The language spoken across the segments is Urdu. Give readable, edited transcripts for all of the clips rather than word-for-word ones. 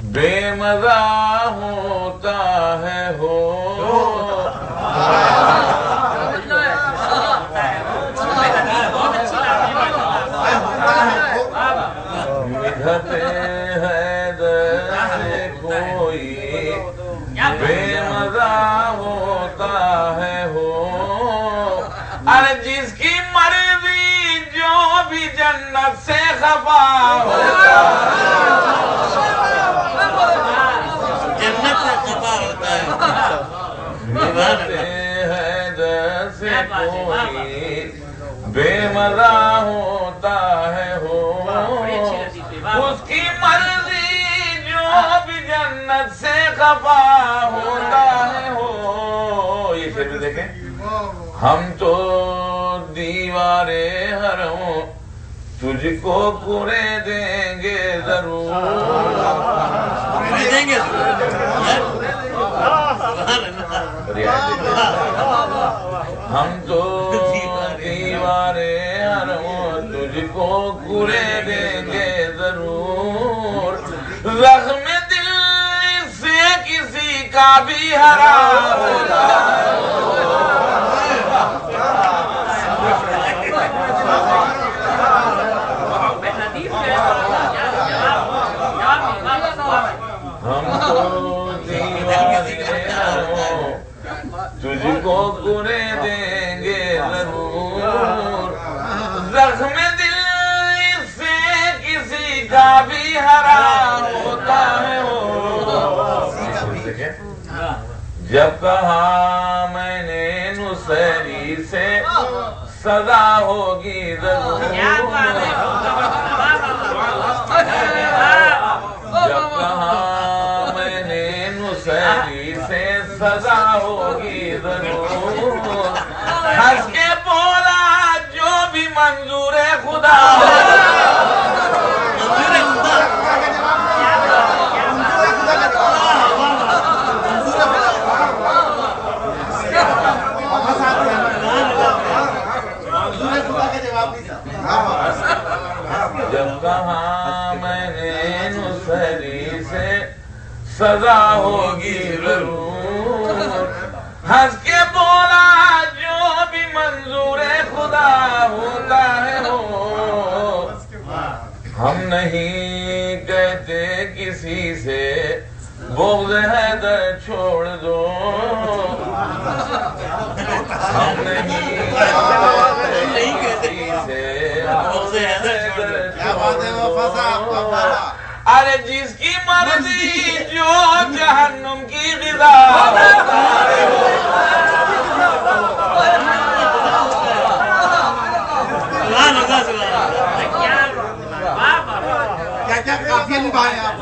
بے مزہ ہوتا ہے ہو مدحت حیدر سے کوئی بے مزہ ہوتا ہے ہو ارے جس کی مرضی جو بھی جنت سے خفا ہوتا جنت سے خفا ہوتا ہے مدحت حیدر سے کوئی بے مزہ ہوتا ہے ہو اس کی مرضی جو بھی جنت سے خفا ہوتا ہے ہو یہ شعر بھی دیکھیں ہم تو دیوارے حرم تجھ کو کرے دیں گے ضرور دیں گے ہم تو دیوارے حرم تجھ کو کرے دیں گے ضرور زخم دل سے کسی کا بھی حرام ہوتا ہم تو دیوارے حرم تجھ کو کرے دیں گے ضرور زخم دل سے کسی کا بھی حرام ہوتا ہے جب کہا میں نے نصیری سے سزا ہوگی ضرور جب کہا میں نے نصیری سے سزا ہوگی ضرور ہنس کے بولا جو بھی منظور خدا جب کہا میں نے نصیری سے سزا ہوگی ضرور ہنس کے بولا جو بھی منظور خدا ہوتا ہے ہو ہم نہیں کہتے کسی سے بغض حیدر چھوڑ دو ہم نہیں کہتے کسی سے بغض حیدر چھوڑ دو ارے جس کی مرضی جو جہنم کی غذا ہوتا ہے کیا کافی نبھائے آپ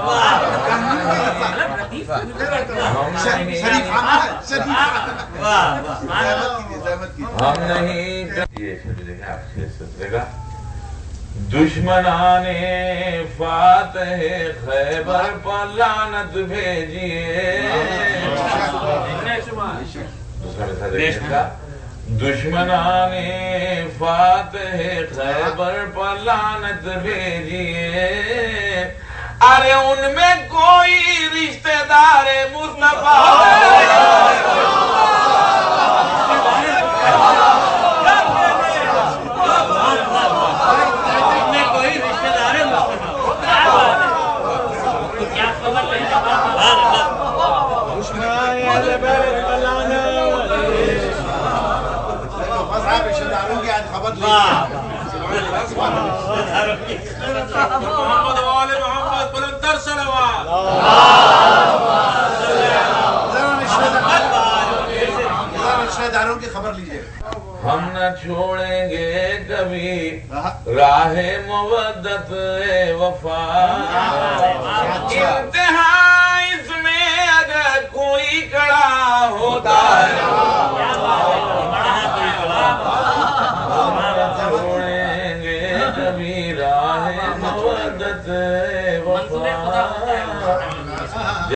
ہم نہیں دشمنان فاتح خیبر پر لعنت بھیجیے دشمنان فاتح خیبر پر لعنت بھیجیے ارے ان میں کوئی رشتہ دار مصطفیٰ محمد وآل محمد بلندر صلوات رشتےداروں کی خبر لیجئے ہم نہ چھوڑیں گے کبھی راہ مودت وفا انتہا اس میں اگر کوئی کڑا ہو